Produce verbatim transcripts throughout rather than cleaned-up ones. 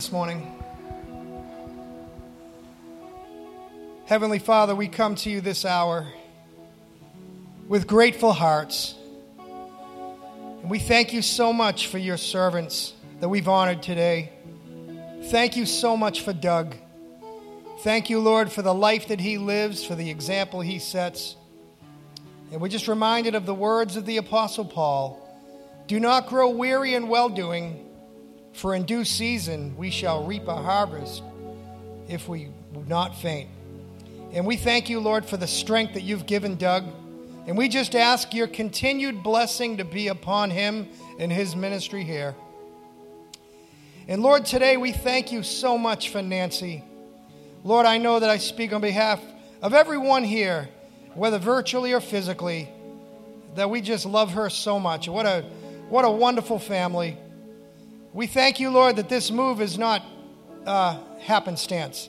This morning. Heavenly Father, we come to you this hour with grateful hearts. And we thank you so much for your servants that we've honored today. Thank you so much for Doug. Thank you, Lord, for the life that he lives, for the example he sets. And we're just reminded of the words of the Apostle Paul. Do not grow weary in well-doing, for in due season we shall reap a harvest if we would not faint. And we thank you, Lord, for the strength that you've given Doug. And we just ask your continued blessing to be upon him and his ministry here. And Lord, today we thank you so much for Nancy. Lord, I know that I speak on behalf of everyone here, whether virtually or physically, that we just love her so much. What a, what a wonderful family. We thank you, Lord, that this move is not uh, happenstance.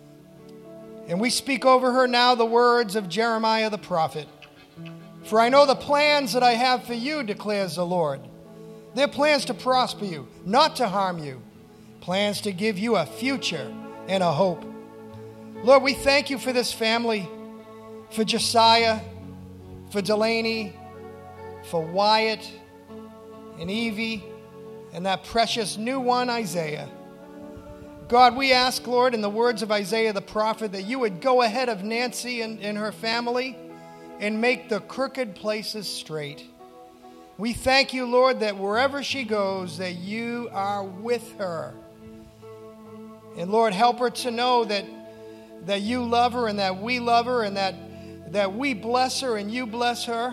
And we speak over her now the words of Jeremiah the prophet. For I know the plans that I have for you, declares the Lord. They're plans to prosper you, not to harm you. Plans to give you a future and a hope. Lord, we thank you for this family, for Josiah, for Delaney, for Wyatt and Evie, and that precious new one, Isaiah. God, we ask, Lord, in the words of Isaiah the prophet, that you would go ahead of Nancy and, and her family and make the crooked places straight. We thank you, Lord, that wherever she goes, that you are with her. And Lord, help her to know that, that you love her and that we love her and that, that we bless her and you bless her.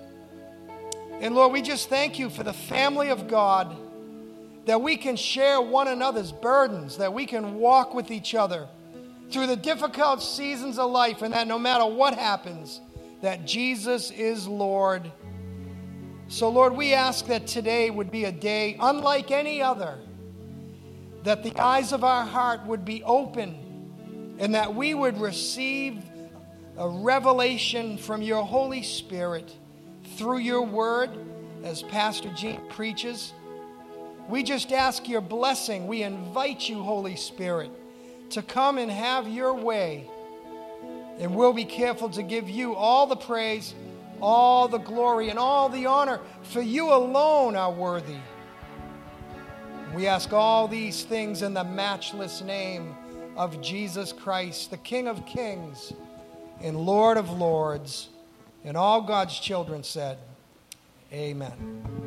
And Lord, we just thank you for the family of God, that we can share one another's burdens, that we can walk with each other through the difficult seasons of life, and that no matter what happens, that Jesus is Lord. So, Lord, we ask that today would be a day unlike any other, that the eyes of our heart would be open, and that we would receive a revelation from your Holy Spirit through your word, as Pastor Gene preaches. We just ask your blessing. We invite you, Holy Spirit, to come and have your way. And we'll be careful to give you all the praise, all the glory, and all the honor, for you alone are worthy. We ask all these things in the matchless name of Jesus Christ, the King of Kings and Lord of Lords. And all God's children said, amen.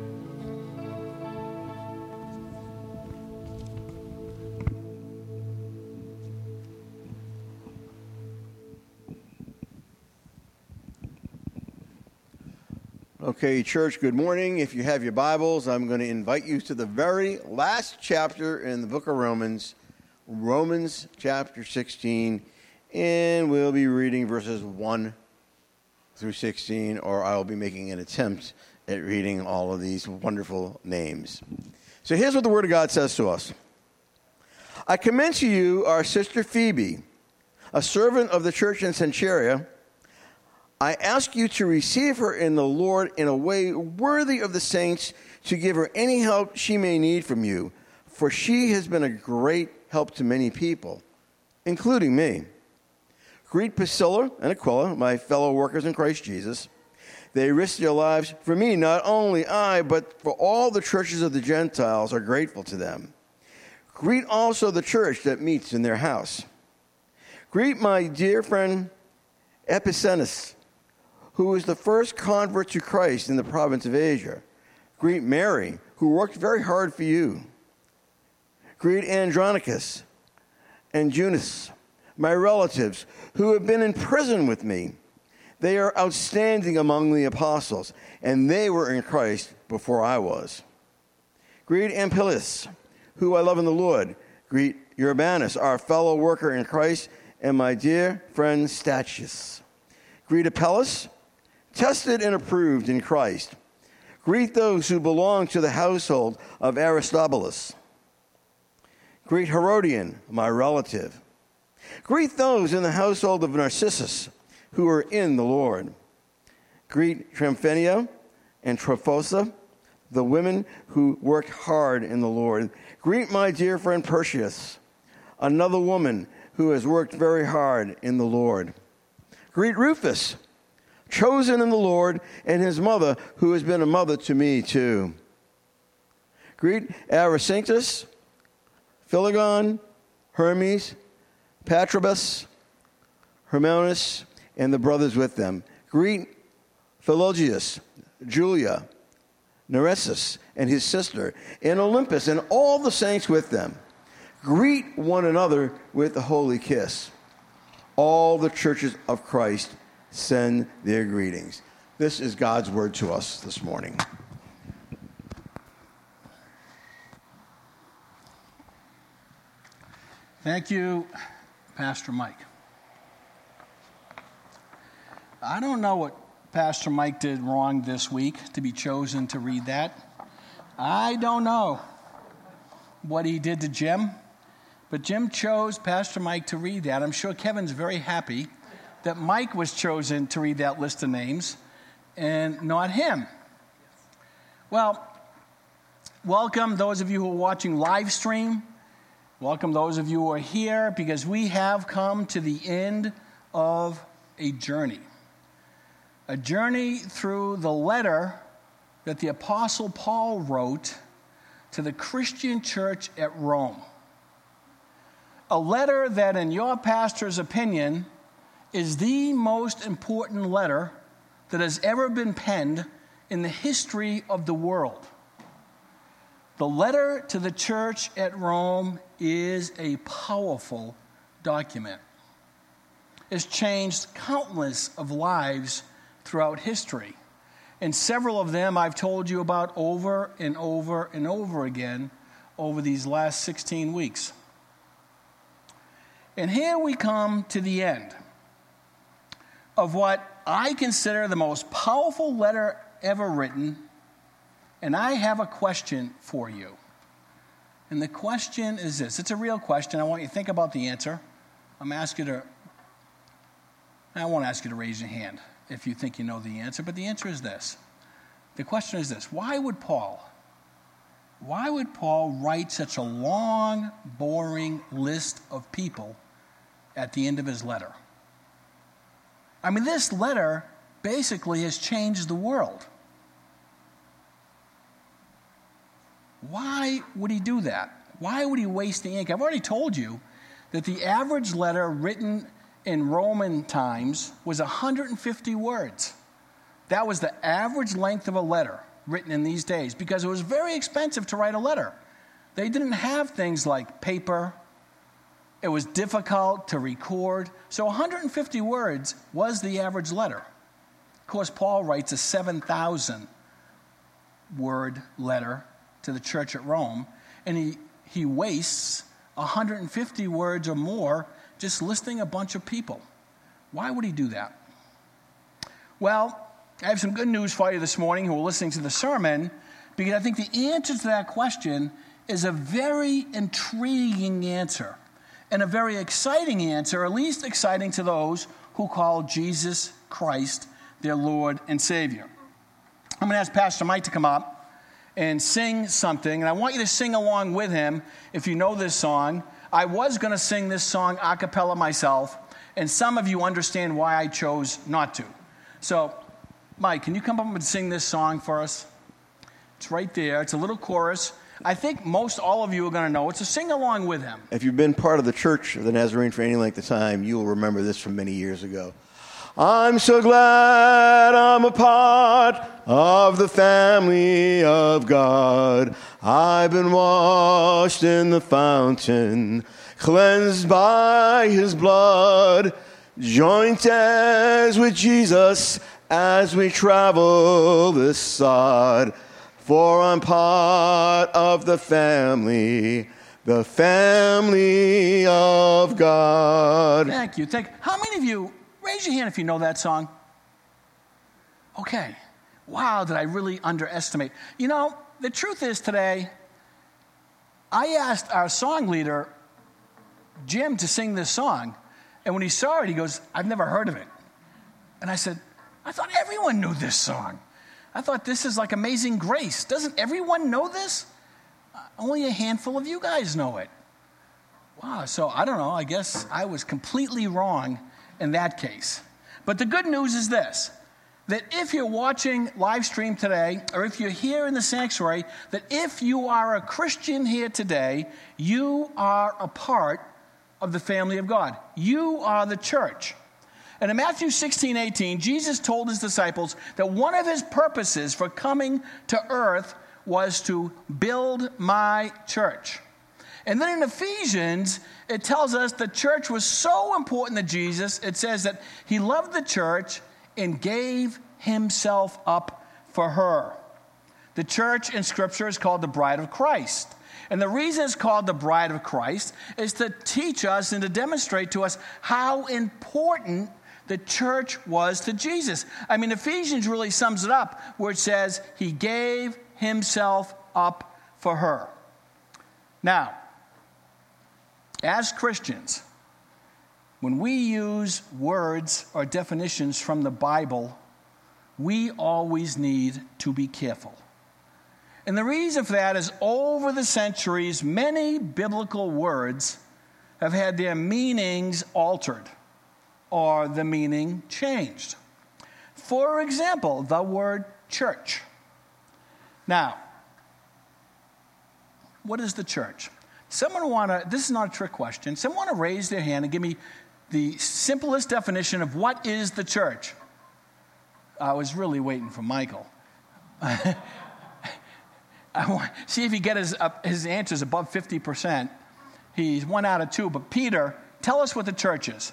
Okay, church, good morning. If you have your Bibles, I'm going to invite you to the very last chapter in the book of Romans, Romans chapter sixteen, and we'll be reading verses one through sixteen, or I'll be making an attempt at reading all of these wonderful names. So here's what the Word of God says to us. I commend to you our sister Phoebe, a servant of the church in Cenchrea. I ask you to receive her in the Lord in a way worthy of the saints, to give her any help she may need from you, for she has been a great help to many people, including me. Greet Priscilla and Aquila, my fellow workers in Christ Jesus. They risked their lives for me. Not only I, but for all the churches of the Gentiles are grateful to them. Greet also the church that meets in their house. Greet my dear friend Epicenas, who was the first convert to Christ in the province of Asia. Greet Mary, who worked very hard for you. Greet Andronicus and Junis, my relatives, who have been in prison with me. They are outstanding among the apostles, and they were in Christ before I was. Greet Amplias, who I love in the Lord. Greet Urbanus, our fellow worker in Christ, and my dear friend Stachys. Greet Apelles, tested and approved in Christ. Greet those who belong to the household of Aristobulus. Greet Herodian, my relative. Greet those in the household of Narcissus who are in the Lord. Greet Tryphena and Tryphosa, the women who worked hard in the Lord. Greet my dear friend Perseus, another woman who has worked very hard in the Lord. Greet Rufus, chosen in the Lord, and his mother, who has been a mother to me too. Greet Aristarchus, Philegon, Hermes, Patrobas, Hermanus, and the brothers with them. Greet Philologus, Julia, Nereus, and his sister, and Olympus, and all the saints with them. Greet one another with a holy kiss. All the churches of Christ send their greetings. This is God's word to us this morning. Thank you, Pastor Mike. I don't know what Pastor Mike did wrong this week to be chosen to read that. I don't know what he did to Jim, but Jim chose Pastor Mike to read that. I'm sure Kevin's very happy that Mike was chosen to read that list of names and not him. Well, welcome those of you who are watching live stream. Welcome those of you who are here, because we have come to the end of a journey. A journey through the letter that the Apostle Paul wrote to the Christian church at Rome. A letter that, in your pastor's opinion, is the most important letter that has ever been penned in the history of the world. The letter to the church at Rome is a powerful document. It's changed countless of lives throughout history. And several of them I've told you about over and over and over again over these last sixteen weeks. And here we come to the end of what I consider the most powerful letter ever written. And I have a question for you. And the question is this. It's a real question. I want you to think about the answer. I'm asking you to, I won't ask you to raise your hand if you think you know the answer, but the answer is this. The question is this. Why would Paul, why would Paul write such a long, boring list of people at the end of his letter? I mean, this letter basically has changed the world. Why would he do that? Why would he waste the ink? I've already told you that the average letter written in Roman times was one hundred fifty words. That was the average length of a letter written in these days, because it was very expensive to write a letter. They didn't have things like paper. It was difficult to record. So one hundred fifty words was the average letter. Of course, Paul writes a seven thousand word letter to the church at Rome, and he, he wastes one hundred fifty words or more just listing a bunch of people. Why would he do that? Well, I have some good news for you this morning who are listening to the sermon, because I think the answer to that question is a very intriguing answer and a very exciting answer, at least exciting to those who call Jesus Christ their Lord and Savior. I'm going to ask Pastor Mike to come up and sing something, and I want you to sing along with him if you know this song. I was going to sing this song a cappella myself, and some of you understand why I chose not to. So, Mike, can you come up and sing this song for us? It's right there. It's a little chorus. I think most all of you are going to know it, so sing along with him. If you've been part of the Church of the Nazarene for any length of time, you will remember this from many years ago. I'm so glad I'm a part of the family of God. I've been washed in the fountain, cleansed by his blood, joint heirs with Jesus as we travel this sod. For I'm part of the family, the family of God. Thank you. Thank. How many of you, raise your hand if you know that song? Okay. Wow, did I really underestimate? You know, the truth is today, I asked our song leader, Jim, to sing this song. And when he saw it, he goes, I've never heard of it. And I said, I thought everyone knew this song. I thought this is like Amazing Grace. Doesn't everyone know this? Uh, only a handful of you guys know it. Wow, so I don't know. I guess I was completely wrong in that case. But the good news is this, that if you're watching live stream today, or if you're here in the sanctuary, that if you are a Christian here today, you are a part of the family of God. You are the church. And in Matthew sixteen eighteen, Jesus told his disciples that one of his purposes for coming to earth was to build my church. And then in Ephesians, it tells us the church was so important to Jesus, it says that he loved the church and gave himself up for her. The church in Scripture is called the bride of Christ. And the reason it's called the bride of Christ is to teach us and to demonstrate to us how important the church was to Jesus. I mean, Ephesians really sums it up where it says he gave himself up for her. Now, as Christians, when we use words or definitions from the Bible, we always need to be careful. And the reason for that is over the centuries, many biblical words have had their meanings altered or the meaning changed. For example, the word church. Now, what is the church? Someone want to, this is not a trick question, someone want to raise their hand and give me the simplest definition of what is the church? I was really waiting for Michael. I want see if he get his uh, his answers above fifty percent. He's one out of two. But Peter, tell us what the church is.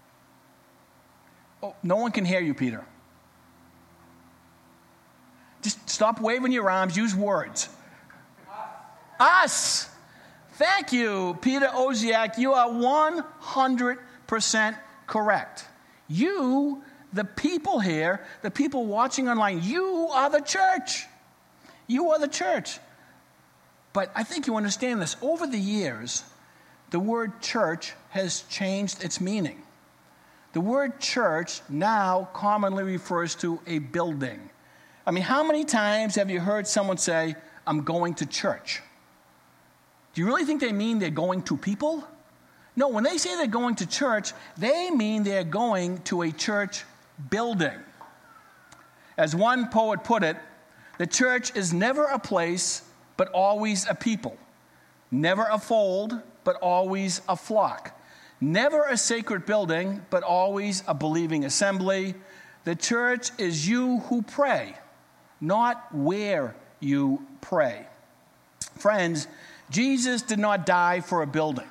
Oh, no one can hear you, Peter. Just stop waving your arms. Use words. Us. Us. Thank you, Peter Oziak. You are one hundred percent correct. You, the people here, the people watching online, you are the church. You are the church. But I think you understand this. Over the years, the word church has changed its meaning. The word church now commonly refers to a building. I mean, how many times have you heard someone say, I'm going to church? Do you really think they mean they're going to people? No, when they say they're going to church, they mean they're going to a church building. As one poet put it, the church is never a place, but always a people. Never a fold, but always a flock. Never a sacred building, but always a believing assembly. The church is you who pray, not where you pray. Friends, Jesus did not die for a building.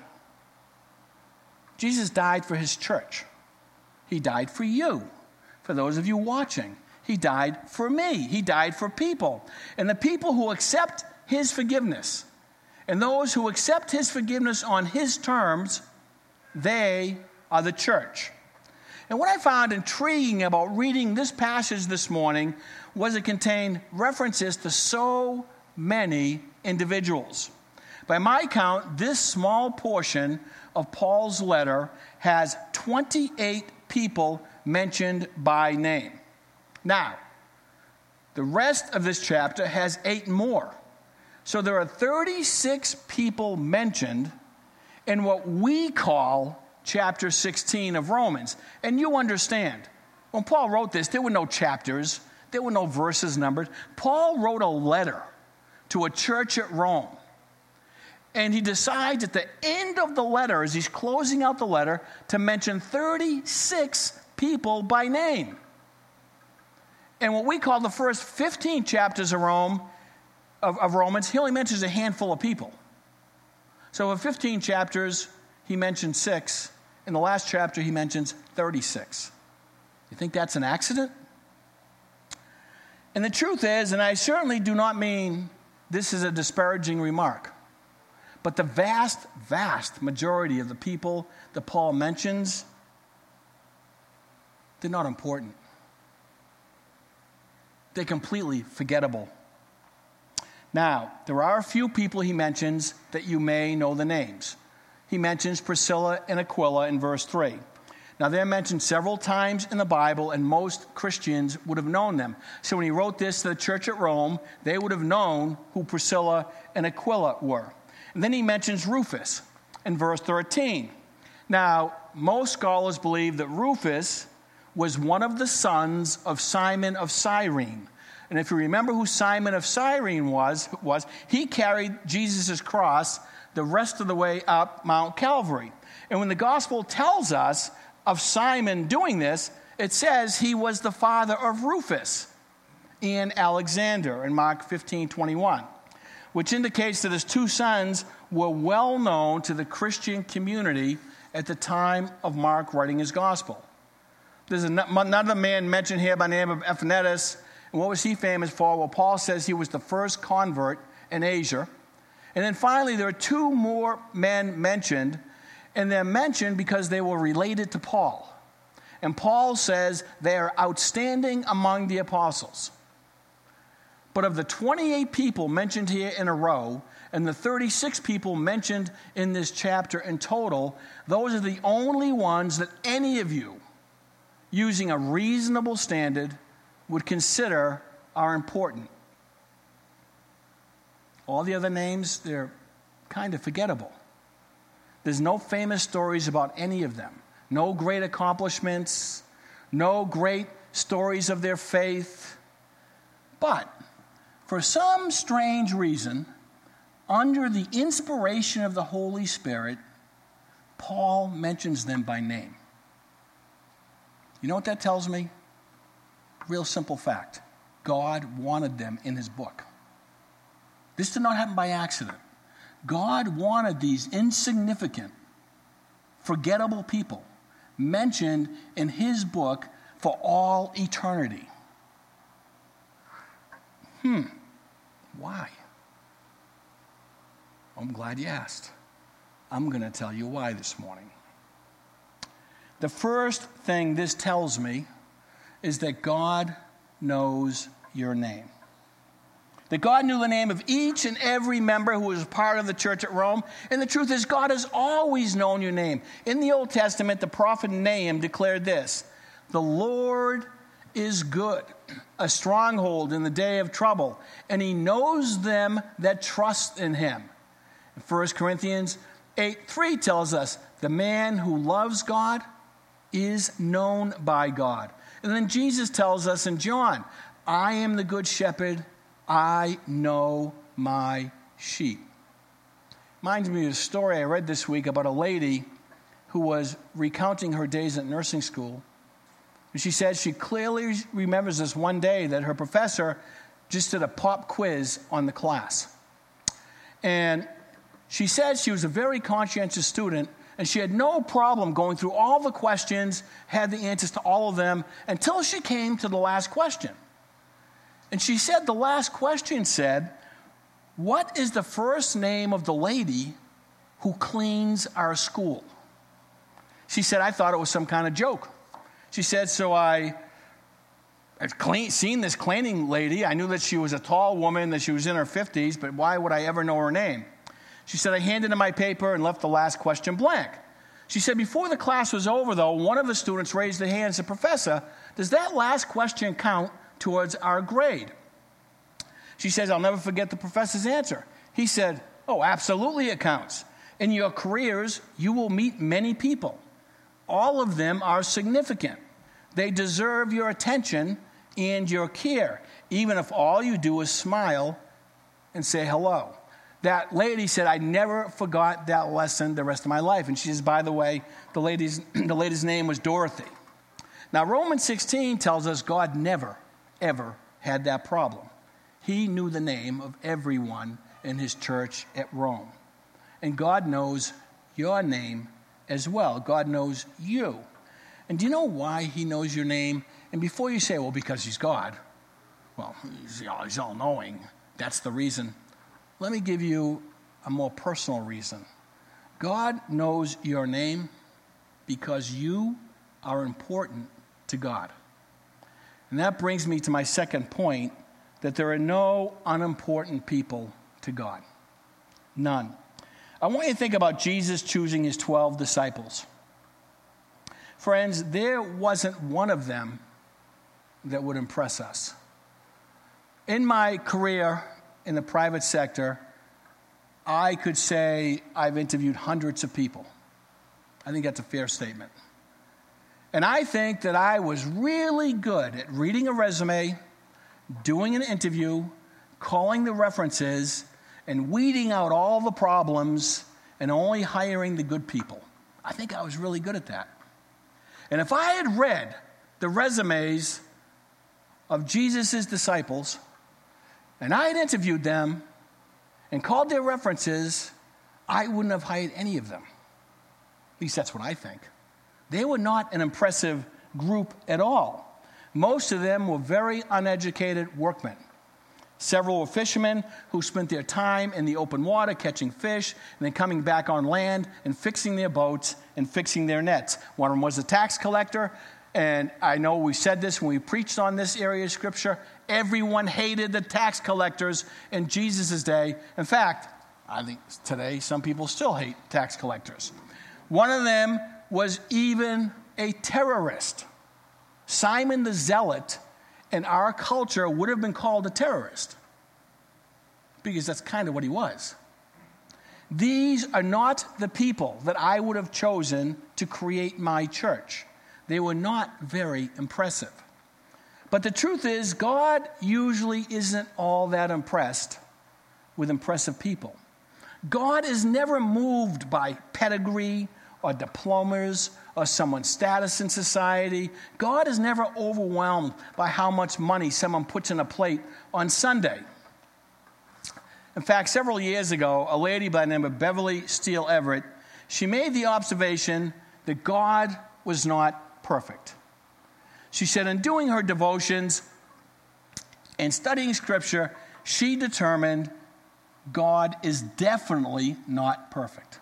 Jesus died for his church. He died for you. For those of you watching, he died for me. He died for people. And the people who accept his forgiveness, and those who accept his forgiveness on his terms, they are the church. And what I found intriguing about reading this passage this morning was it contained references to so many individuals. By my count, this small portion of Paul's letter has twenty-eight people mentioned by name. Now, the rest of this chapter has eight more. So there are thirty-six people mentioned in what we call chapter sixteen of Romans. And you understand, when Paul wrote this, there were no chapters, there were no verses numbered. Paul wrote a letter to a church at Rome. And he decides at the end of the letter, as he's closing out the letter, to mention thirty-six people by name. And what we call the first fifteen chapters of Rome, of, of Romans, he only mentions a handful of people. So in fifteen chapters, he mentions six. In the last chapter, he mentions thirty-six. You think that's an accident? And the truth is, and I certainly do not mean this is a disparaging remark, but the vast, vast majority of the people that Paul mentions, they're not important. They're completely forgettable. Now, there are a few people he mentions that you may know the names. He mentions Priscilla and Aquila in verse three. Now, they're mentioned several times in the Bible, and most Christians would have known them. So when he wrote this to the church at Rome, they would have known who Priscilla and Aquila were. And then he mentions Rufus in verse thirteen. Now, most scholars believe that Rufus was one of the sons of Simon of Cyrene. And if you remember who Simon of Cyrene was, was he carried Jesus' cross the rest of the way up Mount Calvary. And when the gospel tells us of Simon doing this, it says he was the father of Rufus and Alexander in Mark fifteen twenty-one, which indicates that his two sons were well known to the Christian community at the time of Mark writing his gospel. There's another man mentioned here by the name of Epaphroditus. And what was he famous for? Well, Paul says he was the first convert in Asia. And then finally, there are two more men mentioned, and they're mentioned because they were related to Paul. And Paul says they are outstanding among the apostles. But of the twenty-eight people mentioned here in a row, and the thirty-six people mentioned in this chapter in total, those are the only ones that any of you, using a reasonable standard, would consider are important. All the other names, they're kind of forgettable. There's no famous stories about any of them. No great accomplishments. No great stories of their faith. But for some strange reason, under the inspiration of the Holy Spirit, Paul mentions them by name. You know what that tells me? Real simple fact. God wanted them in his book. This did not happen by accident. God wanted these insignificant, forgettable people mentioned in his book for all eternity. Hmm. Why? I'm glad you asked. I'm going to tell you why this morning. The first thing this tells me is that God knows your name. That God knew the name of each and every member who was part of the church at Rome. And the truth is, God has always known your name. In the Old Testament, the prophet Nahum declared this: "The Lord is good, a stronghold in the day of trouble, and he knows them that trust in him." First Corinthians eight three tells us, "The man who loves God is known by God." And then Jesus tells us in John, "I am the good shepherd, I know my sheep." Reminds me of a story I read this week about a lady who was recounting her days at nursing school. And she said she clearly remembers this one day that her professor just did a pop quiz on the class. And she said she was a very conscientious student, and she had no problem going through all the questions, had the answers to all of them, until she came to the last question. And she said the last question said, "What is the first name of the lady who cleans our school?" She said, "I thought it was some kind of joke." She said, "So I had clean, seen this cleaning lady. I knew that she was a tall woman, that she was in her fifties, but why would I ever know her name?" She said, "I handed in my paper and left the last question blank." She said, "Before the class was over, though, one of the students raised their hand and said, 'Professor, does that last question count towards our grade?' She says, I'll never forget the professor's answer. He said, 'Oh, absolutely it counts. In your careers, you will meet many people. All of them are significant. They deserve your attention and your care, even if all you do is smile and say hello.'" That lady said, "I never forgot that lesson the rest of my life." And she says, by the way, the lady's, the lady's name was Dorothy. Now, Romans sixteen tells us God never, ever had that problem. He knew the name of everyone in his church at Rome. And God knows your name as well. God knows you. And do you know why he knows your name? And before you say, well, because he's God, well, he's, he's all-knowing, that's the reason. Let me give you a more personal reason. God knows your name because you are important to God. And that brings me to my second point, that there are no unimportant people to God. None. I want you to think about Jesus choosing his twelve disciples. Friends, there wasn't one of them that would impress us. In my career in the private sector, I could say I've interviewed hundreds of people. I think that's a fair statement. And I think that I was really good at reading a resume, doing an interview, calling the references, and weeding out all the problems and only hiring the good people. I think I was really good at that. And if I had read the resumes of Jesus' disciples, and I had interviewed them and called their references, I wouldn't have hired any of them. At least that's what I think. They were not an impressive group at all. Most of them were very uneducated workmen. Several were fishermen who spent their time in the open water catching fish and then coming back on land and fixing their boats and fixing their nets. One of them was a tax collector, and I know we said this when we preached on this area of Scripture. Everyone hated the tax collectors in Jesus' day. In fact, I think today some people still hate tax collectors. One of them was even a terrorist. Simon the Zealot in our culture would have been called a terrorist, because that's kind of what he was. These are not the people that I would have chosen to create my church. They were not very impressive. But the truth is, God usually isn't all that impressed with impressive people. God is never moved by pedigree or diplomas or someone's status in society. God is never overwhelmed by how much money someone puts in a plate on Sunday. In fact, several years ago, a lady by the name of Beverly Steele Everett, she made the observation that God was not perfect. She said in doing her devotions and studying Scripture, she determined God is definitely not perfect.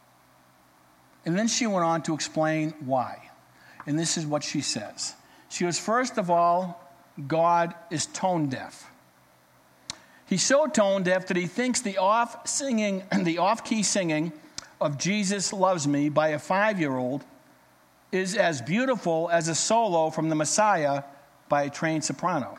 And then she went on to explain why. And this is what she says. She goes, first of all, God is tone deaf. He's so tone deaf that he thinks the off singing, the off-key singing of Jesus Loves Me by a five-year-old is as beautiful as a solo from the Messiah by a trained soprano.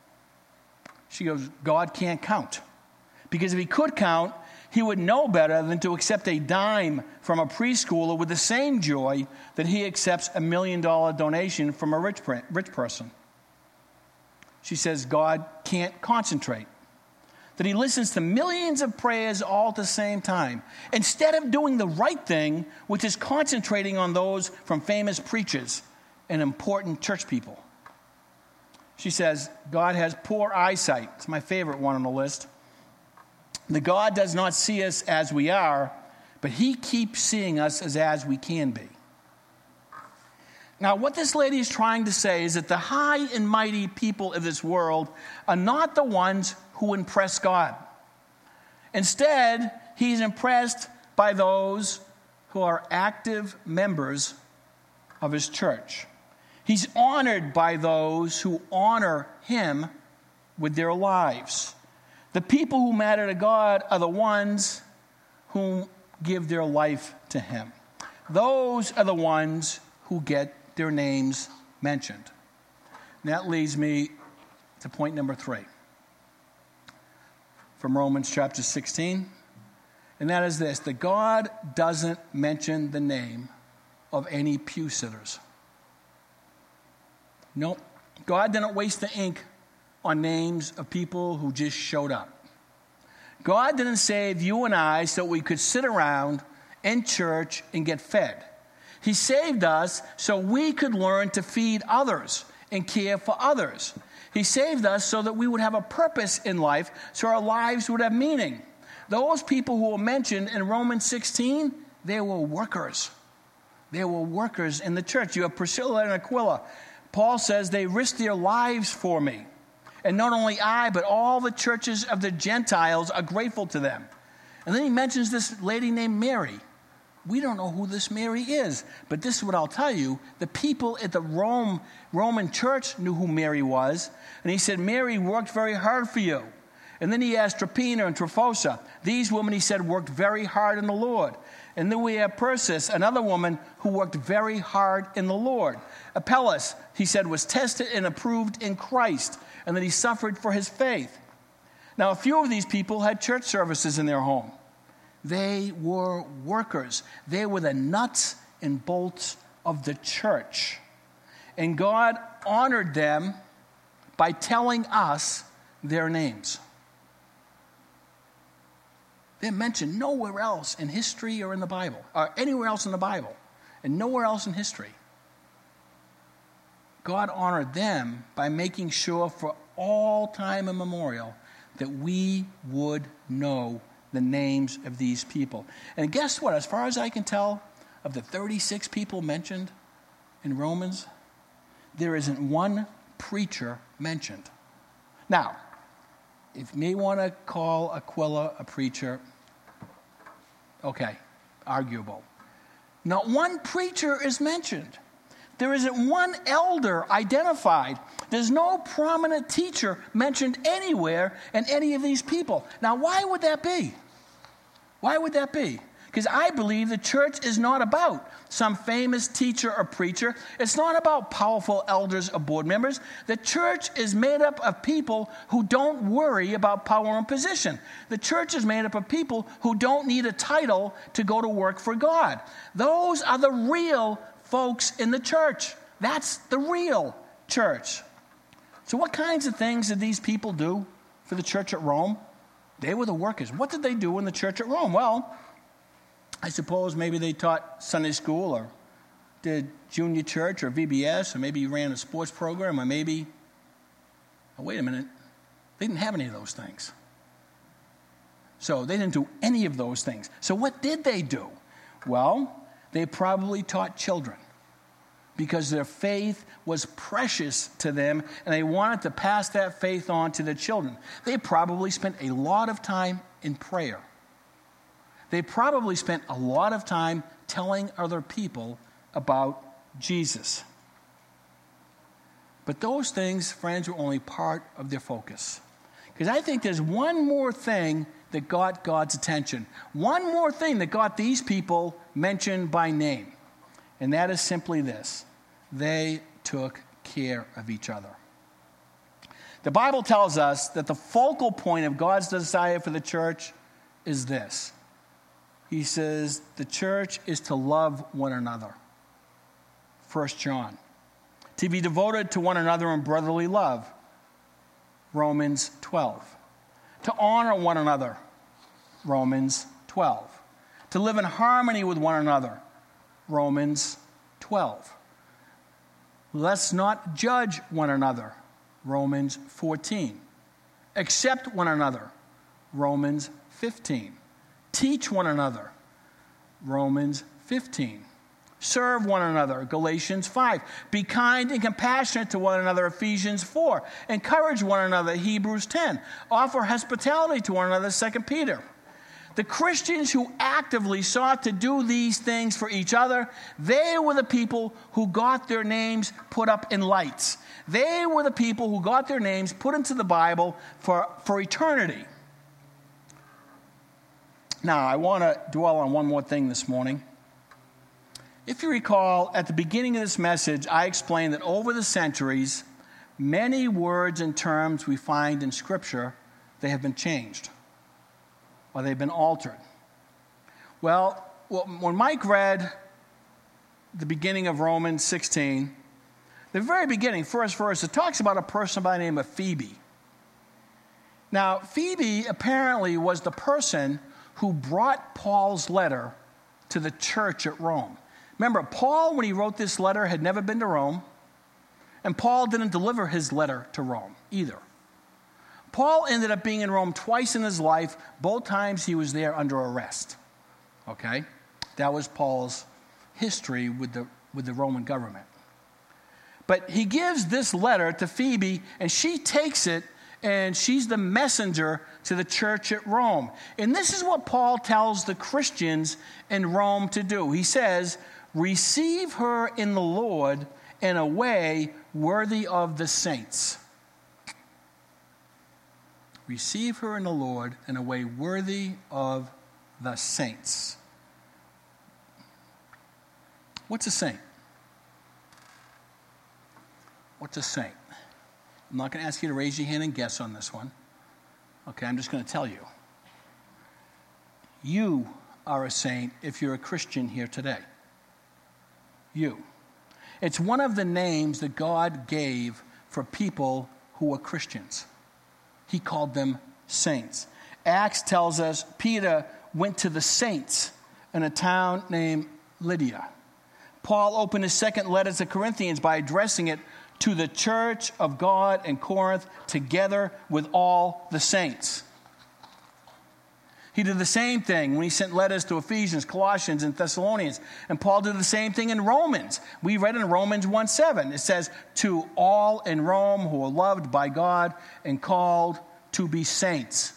She goes, God can't count. Because if he could count, he would know better than to accept a dime from a preschooler with the same joy that he accepts a million dollar donation from a rich, rich person. She says God can't concentrate. That he listens to millions of prayers all at the same time, instead of doing the right thing, which is concentrating on those from famous preachers and important church people. She says, God has poor eyesight. It's my favorite one on the list. That God does not see us as we are, but he keeps seeing us as, as we can be. Now, what this lady is trying to say is that the high and mighty people of this world are not the ones who impress God. Instead, he's impressed by those who are active members of his church. He's honored by those who honor him with their lives. The people who matter to God are the ones who give their life to him. Those are the ones who get their names mentioned. And that leads me to point number three from Romans chapter sixteen. And that is this, that God doesn't mention the name of any pew sitters. Nope. God didn't waste the ink on names of people who just showed up. God didn't save you and I so we could sit around in church and get fed. He saved us so we could learn to feed others and care for others. He saved us so that we would have a purpose in life, so our lives would have meaning. Those people who were mentioned in Romans sixteen, they were workers. They were workers in the church. You have Priscilla and Aquila. Paul says they risked their lives for me. And not only I, but all the churches of the Gentiles are grateful to them. And then he mentions this lady named Mary. We don't know who this Mary is, but this is what I'll tell you. The people at the Rome, Roman church knew who Mary was. And he said, Mary worked very hard for you. And then he asked Tryphaena and Tryphosa. These women, he said, worked very hard in the Lord. And then we have Persis, another woman who worked very hard in the Lord. Apelles, he said, was tested and approved in Christ, and that he suffered for his faith. Now, a few of these people had church services in their home. They were workers. They were the nuts and bolts of the church. And God honored them by telling us their names. They're mentioned nowhere else in history or in the Bible, or anywhere else in the Bible, and nowhere else in history. God honored them by making sure for all time immemorial that we would know the names of these people. And guess what? As far as I can tell, of the thirty-six people mentioned in Romans, there isn't one preacher mentioned. Now, if you may want to call Aquila a preacher, okay, arguable. Not one preacher is mentioned. There isn't one elder identified. There's no prominent teacher mentioned anywhere in any of these people. Now, why would that be? Why would that be? Because I believe the church is not about some famous teacher or preacher. It's not about powerful elders or board members. The church is made up of people who don't worry about power and position. The church is made up of people who don't need a title to go to work for God. Those are the real folks in the church. That's the real church. So what kinds of things did these people do for the church at Rome? They were the workers. What did they do in the church at Rome? Well, I suppose maybe they taught Sunday school or did junior church or V B S, or maybe ran a sports program, or maybe, oh, wait a minute, they didn't have any of those things. So they didn't do any of those things. So what did they do? Well, they probably taught children because their faith was precious to them and they wanted to pass that faith on to their children. They probably spent a lot of time in prayer. They probably spent a lot of time telling other people about Jesus. But those things, friends, were only part of their focus. Because I think there's one more thing that got God's attention. One more thing that got these people mentioned by name. And that is simply this. They took care of each other. The Bible tells us that the focal point of God's desire for the church is this. He says the church is to love one another. First John. To be devoted to one another in brotherly love. Romans twelve. To honor one another. Romans twelve. To live in harmony with one another. Romans twelve. Let's not judge one another. Romans fourteen. Accept one another. Romans fifteen. Teach one another. Romans fifteen. Serve one another. Galatians five. Be kind and compassionate to one another. Ephesians four. Encourage one another. Hebrews ten. Offer hospitality to one another. Second Peter. The Christians who actively sought to do these things for each other, they were the people who got their names put up in lights. They were the people who got their names put into the Bible for, for eternity. Now, I want to dwell on one more thing this morning. If you recall, at the beginning of this message, I explained that over the centuries, many words and terms we find in Scripture, they have been changed or they've been altered. Well, when Mike read the beginning of Romans sixteen, the very beginning, first verse, it talks about a person by the name of Phoebe. Now, Phoebe apparently was the person who brought Paul's letter to the church at Rome. Remember, Paul, when he wrote this letter, had never been to Rome, and Paul didn't deliver his letter to Rome either. Paul ended up being in Rome twice in his life. Both times he was there under arrest. Okay? That was Paul's history with the, with the Roman government. But he gives this letter to Phoebe, and she takes it, and she's the messenger to the church at Rome. And this is what Paul tells the Christians in Rome to do. He says, receive her in the Lord in a way worthy of the saints. Receive her in the Lord in a way worthy of the saints. What's a saint? What's a saint? I'm not going to ask you to raise your hand and guess on this one. Okay, I'm just going to tell you. You are a saint if you're a Christian here today. You. It's one of the names that God gave for people who were Christians. He called them saints. Acts tells us Peter went to the saints in a town named Lydia. Paul opened his second letter to Corinthians by addressing it to the church of God in Corinth together with all the saints. He did the same thing when he sent letters to Ephesians, Colossians, and Thessalonians. And Paul did the same thing in Romans. We read in Romans one seven. It says, to all in Rome who are loved by God and called to be saints.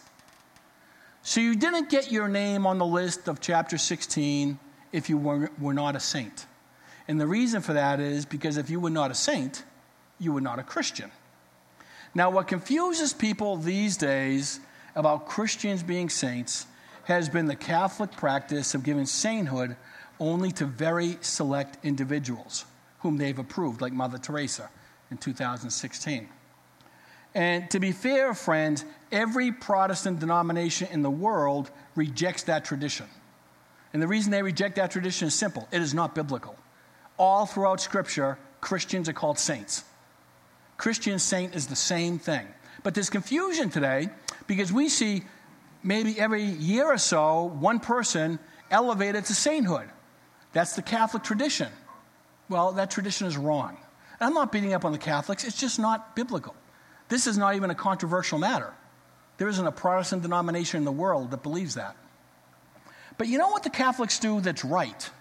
So you didn't get your name on the list of chapter sixteen if you were, were not a saint. And the reason for that is because if you were not a saint, you were not a Christian. Now, what confuses people these days about Christians being saints has been the Catholic practice of giving sainthood only to very select individuals whom they've approved, like Mother Teresa in two thousand sixteen. And to be fair, friends, every Protestant denomination in the world rejects that tradition. And the reason they reject that tradition is simple. It is not biblical. All throughout Scripture, Christians are called saints. Christian saint is the same thing. But there's confusion today because we see maybe every year or so one person elevated to sainthood. That's the Catholic tradition. Well, that tradition is wrong. And I'm not beating up on the Catholics. It's just not biblical. This is not even a controversial matter. There isn't a Protestant denomination in the world that believes that. But you know what the Catholics do that's right?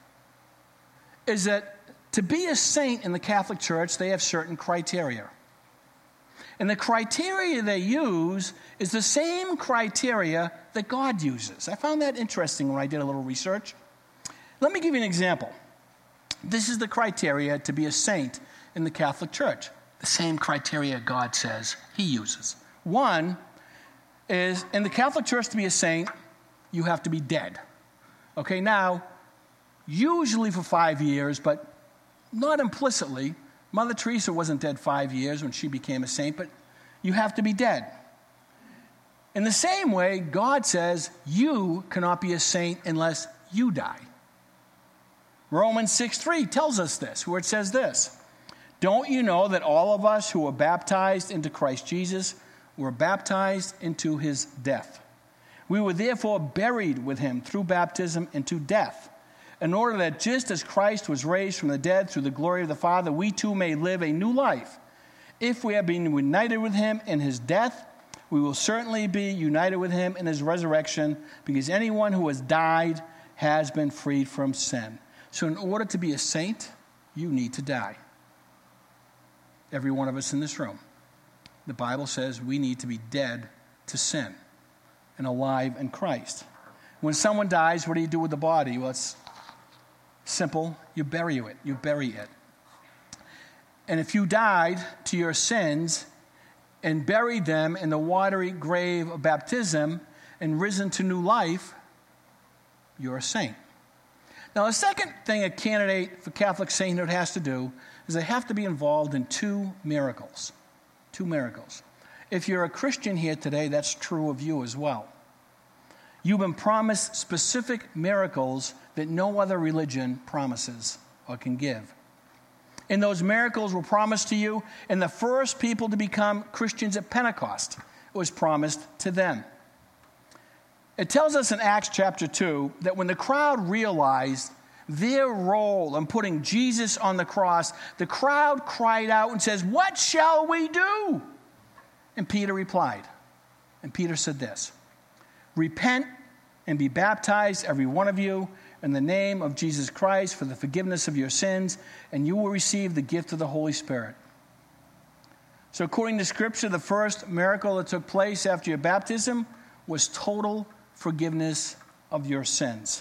Is that to be a saint in the Catholic Church, they have certain criteria. And the criteria they use is the same criteria that God uses. I found that interesting when I did a little research. Let me give you an example. This is the criteria to be a saint in the Catholic Church. The same criteria God says he uses. One is, in the Catholic Church to be a saint, you have to be dead. Okay, now, usually for five years, but not implicitly. Mother Teresa wasn't dead five years when she became a saint, but you have to be dead. In the same way, God says you cannot be a saint unless you die. Romans six three tells us this, where it says this, don't you know that all of us who were baptized into Christ Jesus were baptized into his death? We were therefore buried with him through baptism into death, in order that just as Christ was raised from the dead through the glory of the Father, we too may live a new life. If we have been united with him in his death, we will certainly be united with him in his resurrection, because anyone who has died has been freed from sin. So in order to be a saint, you need to die. Every one of us in this room. The Bible says we need to be dead to sin and alive in Christ. When someone dies, what do you do with the body? Well, it's simple. You bury it. You bury it. And if you died to your sins and buried them in the watery grave of baptism and risen to new life, you're a saint. Now, the second thing a candidate for Catholic sainthood has to do is they have to be involved in two miracles. Two miracles. If you're a Christian here today, that's true of you as well. You've been promised specific miracles that no other religion promises or can give. And those miracles were promised to you, and the first people to become Christians at Pentecost, it was promised to them. It tells us in Acts chapter two that when the crowd realized their role in putting Jesus on the cross, the crowd cried out and says, "What shall we do?" And Peter replied. And Peter said this, "Repent and be baptized, every one of you, in the name of Jesus Christ for the forgiveness of your sins, and you will receive the gift of the Holy Spirit." So according to Scripture, the first miracle that took place after your baptism was total forgiveness of your sins.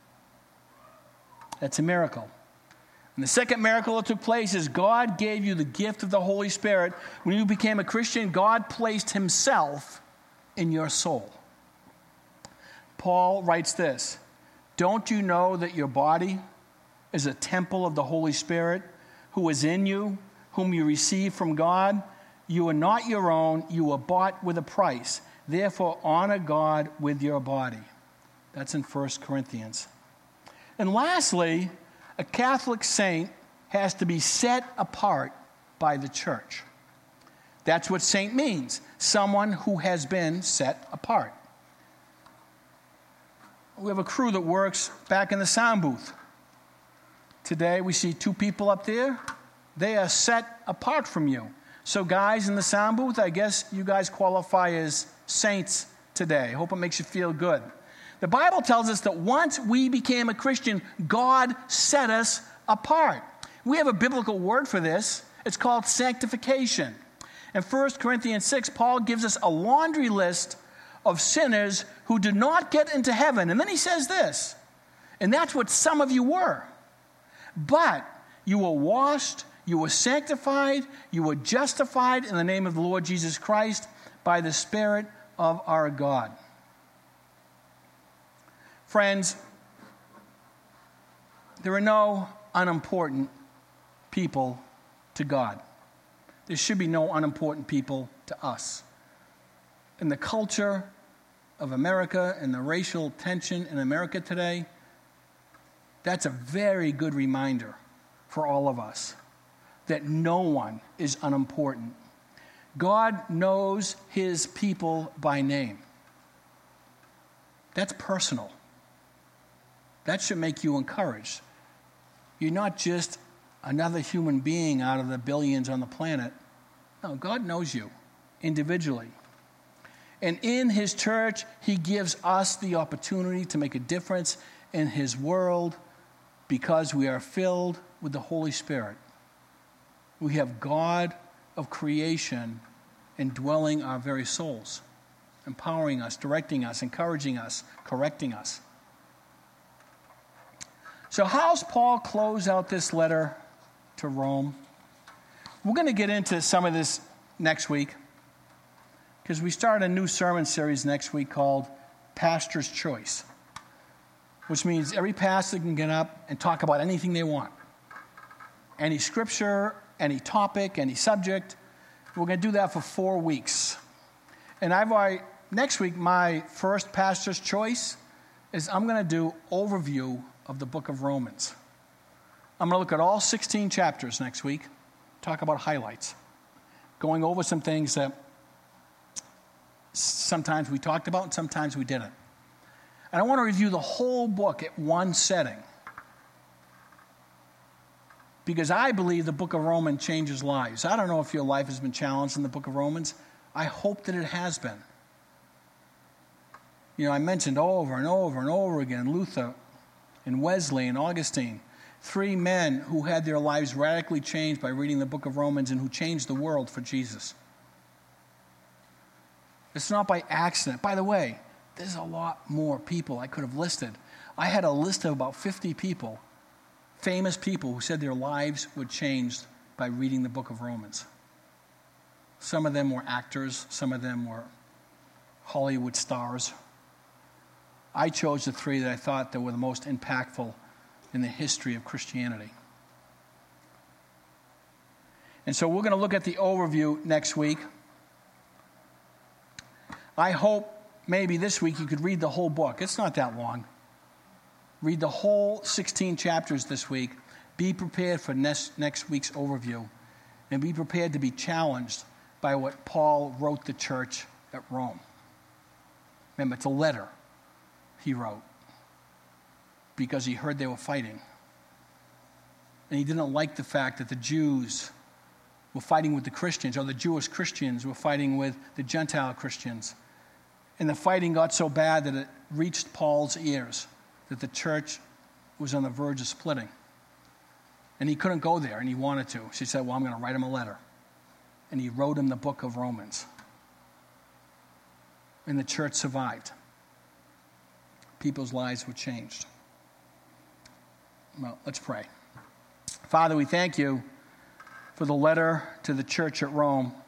That's a miracle. And the second miracle that took place is God gave you the gift of the Holy Spirit. When you became a Christian, God placed himself in your soul. Paul writes this, "Don't you know that your body is a temple of the Holy Spirit who is in you, whom you receive from God. You are not your own. You were bought with a price. Therefore, honor God with your body. That's in First Corinthians. And lastly, a Catholic saint has to be set apart by the church. That's what saint means, someone who has been set apart. We have a crew that works back in the sound booth. Today we see two people up there. They are set apart from you. So guys in the sound booth, I guess you guys qualify as saints today. Hope it makes you feel good. The Bible tells us that once we became a Christian, God set us apart. We have a biblical word for this. It's called sanctification. In First Corinthians six, Paul gives us a laundry list of sinners who did not get into heaven. And then he says this, and that's what some of you were. But you were washed, you were sanctified, you were justified in the name of the Lord Jesus Christ by the Spirit of our God. Friends, there are no unimportant people to God. There should be no unimportant people to us. In the culture of America and the racial tension in America today, that's a very good reminder for all of us that no one is unimportant. God knows his people by name. That's personal. That should make you encouraged. You're not just another human being out of the billions on the planet. No, God knows you individually. And in his church, he gives us the opportunity to make a difference in his world because we are filled with the Holy Spirit. We have God of creation indwelling our very souls, empowering us, directing us, encouraging us, correcting us. So how's Paul close out this letter to Rome? We're going to get into some of this next week because we start a new sermon series next week called Pastor's Choice, which means every pastor can get up and talk about anything they want. Any scripture, any topic, any subject. We're going to do that for four weeks. And I've already, next week, my first Pastor's Choice is I'm going to do overview of the book of Romans. I'm going to look at all sixteen chapters next week, talk about highlights, going over some things that sometimes we talked about and sometimes we didn't. And I want to review the whole book at one setting because I believe the book of Romans changes lives. I don't know if your life has been challenged in the book of Romans. I hope that it has been. You know, I mentioned over and over and over again Luther and Wesley and Augustine, three men who had their lives radically changed by reading the book of Romans and who changed the world for Jesus. It's not by accident. By the way, there's a lot more people I could have listed. I had a list of about fifty people, famous people who said their lives were changed by reading the book of Romans. Some of them were actors. Some of them were Hollywood stars. I chose the three that I thought that were the most impactful in the history of Christianity. And so we're going to look at the overview next week. I hope maybe this week you could read the whole book. It's not that long. Read the whole sixteen chapters this week. Be prepared for next, next week's overview. And be prepared to be challenged by what Paul wrote the church at Rome. Remember, it's a letter he wrote because he heard they were fighting. And he didn't like the fact that the Jews were fighting with the Christians, or the Jewish Christians were fighting with the Gentile Christians. And the fighting got so bad that it reached Paul's ears, that the church was on the verge of splitting. And he couldn't go there, and he wanted to. So he said, well, I'm going to write him a letter. And he wrote him the book of Romans. And the church survived. People's lives were changed. Well, let's pray. Father, we thank you for the letter to the church at Rome.